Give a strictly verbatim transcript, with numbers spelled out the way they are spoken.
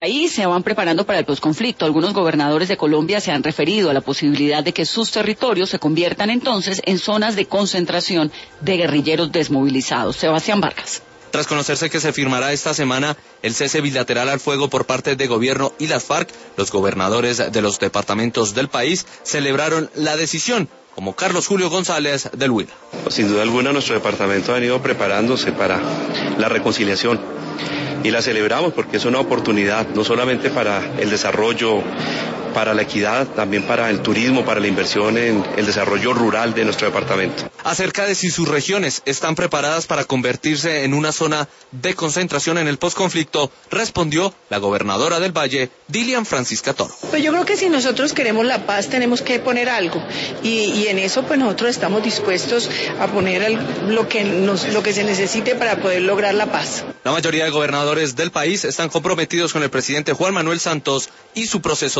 Ahí se van preparando para el posconflicto. Algunos gobernadores de Colombia se han referido a la posibilidad de que sus territorios se conviertan entonces en zonas de concentración de guerrilleros desmovilizados. Sebastián Vargas. Tras conocerse que se firmará esta semana el cese bilateral al fuego por parte de gobierno y las FARC, los gobernadores de los departamentos del país celebraron la decisión, como Carlos Julio González del Huila. Sin duda alguna nuestro departamento ha venido preparándose para la reconciliación y la celebramos porque es una oportunidad no solamente para el desarrollo, para la equidad, también para el turismo, para la inversión en el desarrollo rural de nuestro departamento. Acerca de si sus regiones están preparadas para convertirse en una zona de concentración en el posconflicto, respondió la gobernadora del Valle, Dilian Francisca Toro. Pues yo creo que si nosotros queremos la paz tenemos que poner algo y, y en eso pues nosotros estamos dispuestos a poner el, lo, que nos, lo que se necesite para poder lograr la paz. La mayoría de gobernadores del país están comprometidos con el presidente Juan Manuel Santos y su proceso